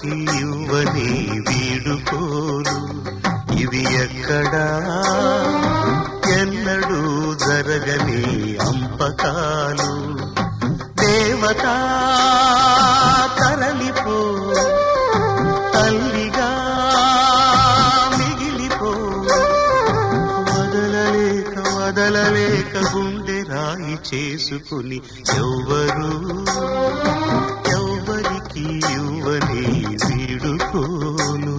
ఎవ్వరికి ఇవ్వని వీడుకోలు ఇవి ఎక్కడా ఎన్నడూ జరగని అంపకాలు. దేవతా తరలిపో తల్లిగా మిగిలిపో, వదలలేక వదలలేక గుండె రాయి చేసుకుని ఎవ్వరికి ఇవ్వని వీడుకోలు.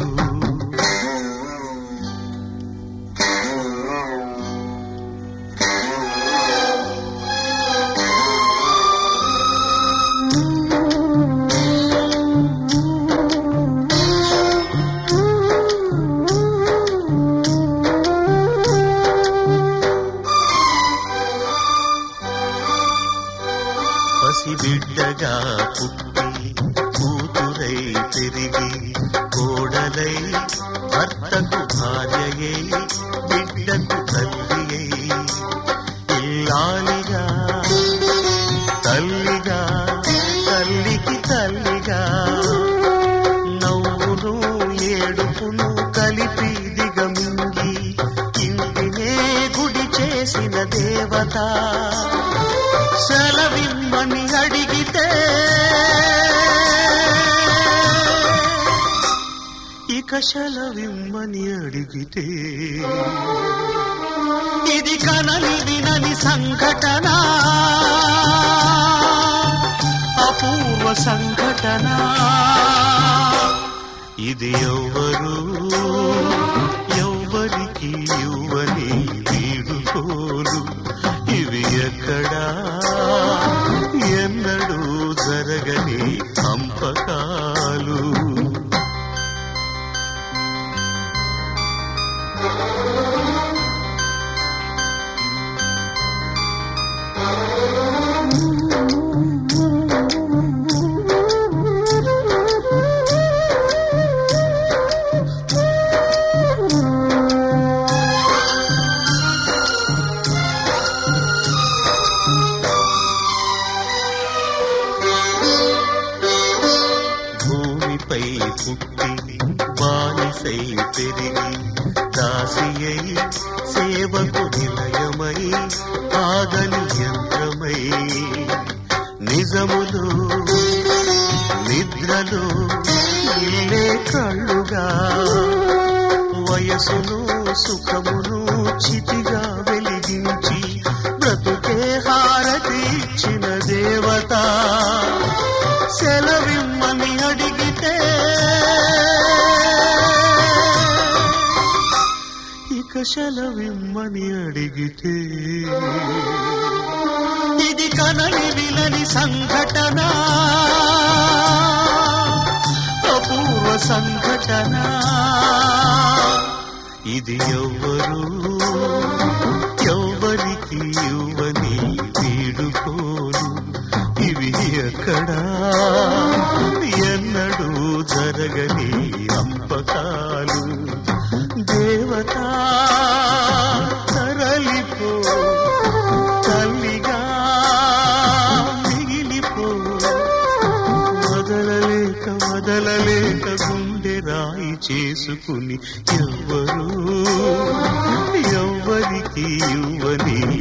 బిడ్డగా పుట్టి కూతురై పెరిగి కోడలై భర్తకు భార్యయై బిడ్డకు తల్లియై ఇల్లాలిగా తల్లిగా తల్లికి తల్లిగా నవ్వును ఏడుపును కలిపి దిగమింగి ఇంటినే గుడి చేసిన దేవత సెలవిమ్మని అడిగితే ఇక సెలవిమ్మని అడిగితే ఇది కనని వినని సంఘటన, అపూర్వ సంఘటన. ఇది ఎవ్వరికి ఇవ్వని వీడుకోలు ఇవి ఎక్కడా ఎన్నడూ జరగని అంపకాలు. భూమిపై పుట్టి బానిసై పెరిగి దాసియై సేవకు నిలయమై ఆగని యంత్రమై నిజములు నిద్రలు ఇల్లే కళ్ళుగా వయసును సుఖమును చితిగా వెలిగించి బ్రతుకే హారతి ఇచ్చిన దేవత సెలవిమ్మని అడిగితే ఇక సెలవిమ్మని అడిగితే ఇది కనని వినని సంఘటన, అపూర్వ సంఘటన. ఇది ఎవ్వరికి ఇవ్వని వీడుకోలు ఇవి ఎక్కడా ఎన్నడూ జరగని అంపకాలు. దేవతా తరలిపో తల్లిగా మిగిలిపో, వదలలేక వదలలేక గుండె రాయి చేసుకుని ఎవ్వరికి ఇవ్వని